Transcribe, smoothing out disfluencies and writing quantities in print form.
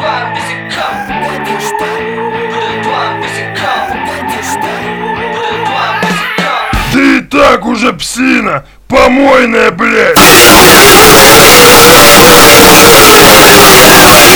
твоим языком. Буду твоим языком. Буду твоим языком. Ты и так уже псина, помойная, блядь!